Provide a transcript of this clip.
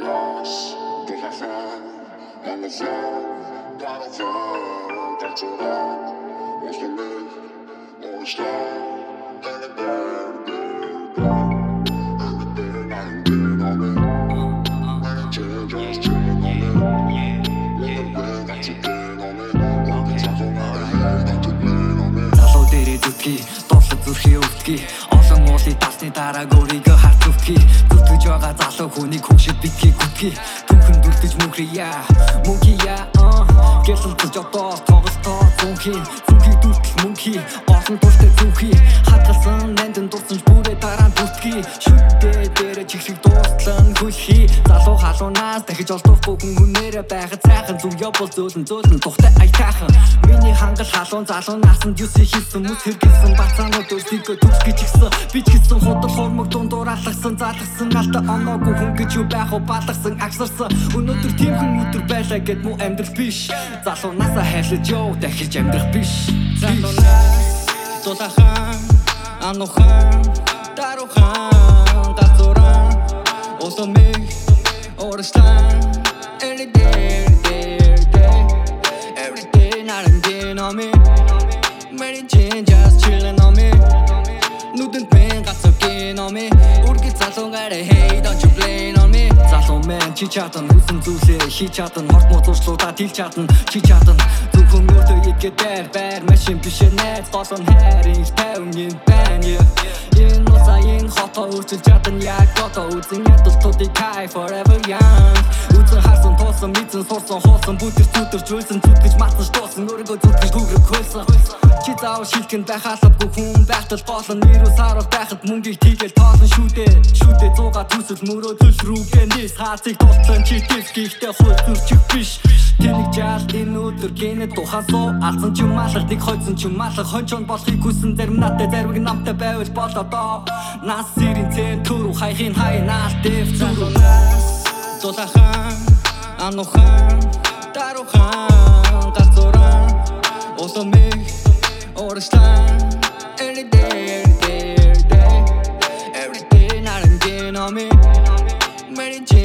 lost, think I found, on the floor, got a phone, that's it all. What's the move? Always strong, and a bird, everything I ain't doing on me. I ain't chilling, just chilling on me. Little bit, got you getting on me. Walking top of my head, got you getting on me. Залуу дээрээ зүтгэе, дуушлаг зүрхээ өвтгий. Олон уулын тасны дараа өөрийгөө харж өвтгий. Зүтгэж байгаа залуу хүнийг хөвшөд битгий гүтгий. Түүхэн дүртэж мөнхрийя, мөнхийя. Гэрлэлцэж одоо тоглолтоо зүнхий. Зүнхий дүртэл мөнхий, олон тууштай зүнхий. Хадгалсан нандин дурсамж бүрээ дараа дүртгий. Шүтдээ дээрээ чигшиг дуустлан хүлхий. Залуу халуунаас дахиж олдохгүй хүн хүнээрээ байхад сайхан зүг явбал зөөлөн тухтай аятайхан. Миний хангал халуун залуу насанд юуси хийсэн мэс хэрэгсэн бацаанууд өөрсдийгөө төгс гэж игсэн. Би ч гэсэн худал хурмаг дундуур алгасан залгсан алта оноогүй хүн гэж юу байх уу балгасан агсарсан. Өнөөдөр тиймхэн өдөр байлаа гэд муу амьдрал биш. Залуу насаа хайрлаж ёо дахиж амьдрах биш. Залуу нас тулахан анухан дарухан газуран осомиг орстан every day on me, Mary Jane just chillin' on me. Нүдэнд мэн гацогин on me. Үргэлж залуугаараа hey don't you blame on me. Залуу мэн чи чадан хүсэн зүйлээ хийж чадан хорт муучлуудаа тэлж чадан чи чадан зөвхөн өөртөө игээд байр машин биш найз голон хайрын тайвны байна. Энэ усаин хотоо үргэлж чадан яг одоо үзэн ядалтуудыг high forever young. Үзэн харсан тоосон мэдэн сурсан хоосон бүтэр зүдэрч үлсэн зүтгэж матсан дуусан өөрийгөө зүтгэж гүгрэг хөлсөн. Чи заавал шилхэн байх албагүй хүн байтал болон нэрүү саруул байхад мөнгийг тийгэл тоолон шүүдээ 100-а төсөл мөрөө төлс рүүгээ нийс хаацыг тултлан чи дэвхийхтэй хөл зүрчих биш. Тэнийг жаал энэ өдөр гэнэ тухасуу алсан ч юм алах нэг хойцсон ч юм алах хончон болохыг хүсэн зарим надад зарвиг намтай байвал болоо нас сэрийн цэн төрүү хайхын хайнаас дэв зүрүүнээс тулахан анухан дарухан газуран осомиг орстан every day on me, Mary Jane.